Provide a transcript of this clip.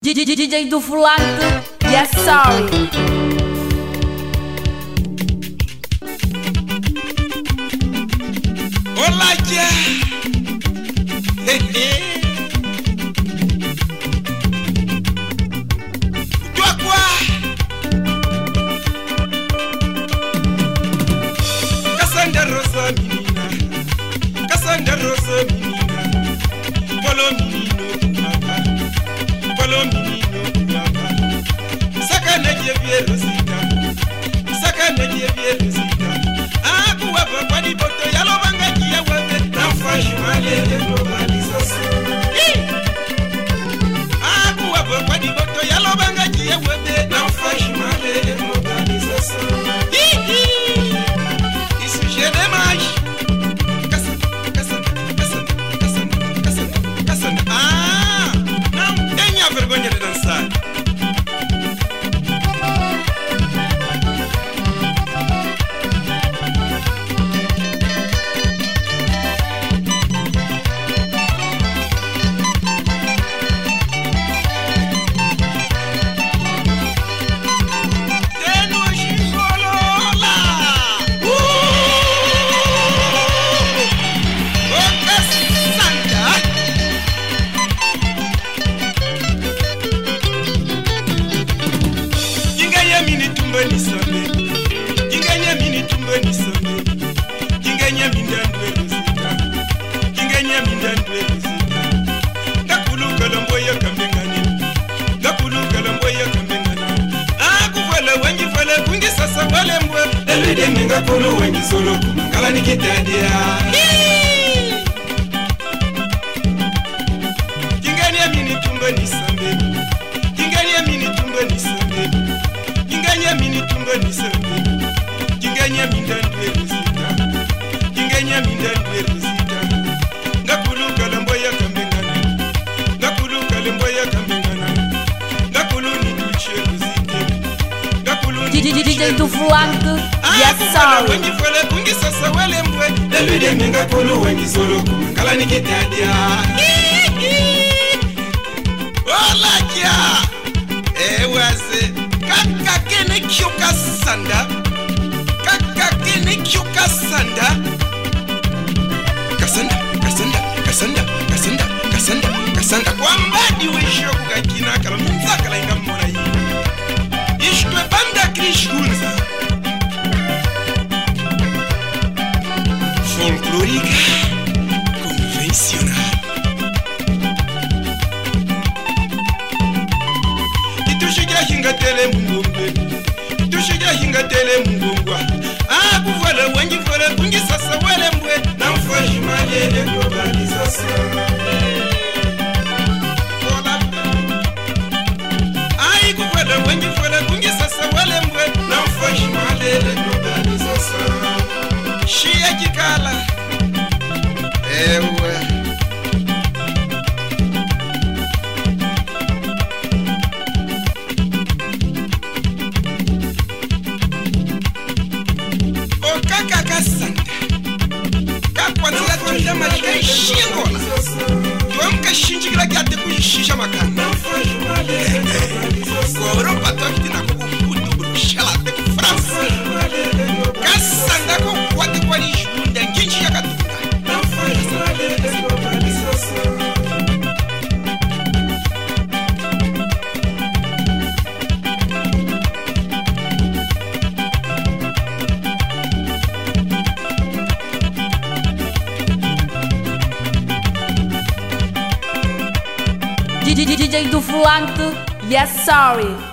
DJ do Fulante, yes sorry. Olá, já. Tua qua. Cassandra Rosa menina, Cassandra Rosa menina. Polo menino, polo menino, sakana je vie Rosita, sakana je vie Rosita. Ah, kuwa papa di boto yalo banga kia webe. N'enfant de globalisation. Ah, kuwa papa di boto yalo banga kia webe. N'enfant de globalisation. Isso gera mais. Cassandra. Ah, não tenha vergonha de dançar. Minga kolo wengi solo kala nikitadia Kingania mini tumba ni sambe Kingania mini tumba ni sambe Kingania mini tumba ni sambe Kingania mindandwe ruzita Kingania mindandwe ruzita Ngakulu kalambo ya kambengana Ngakulu kalambo ya kambengana Ngakulu ni duche ruzite Ngakulu ni DJ do Fulante, yes sorry. Wengi fole kungi sasa wale mbwe Dalude minga kolo wengi solo kala nikitadia Ola kia Ewaze Kaka kene kyoka sanda Kaka kene kyoka sanda Cassandra Kwa mbadi wisho kukakina kala minza kala inga mora hii Ishtwe banda krishkunza folclórica convencional. Itushija hinga tele mungombe, itushija hinga tele mungongwa. Ah, kuvala wengi fole kungi sasa wale mbwe. N'enfant de globalisation. Ai, kuvala wengi fole kungi sasa wale mbwe. N'enfant de globalisation. Shia kikala ewe o kaka Cassandra kakwanzira tonja mashika ishingola tuamka shinjikira kyate kuyishisha makana kobro patokiti na kukuputu brushala te France Cassandra ko kwate kwa lishunda nginchi yakatuka DJ do Fulante, yes sorry.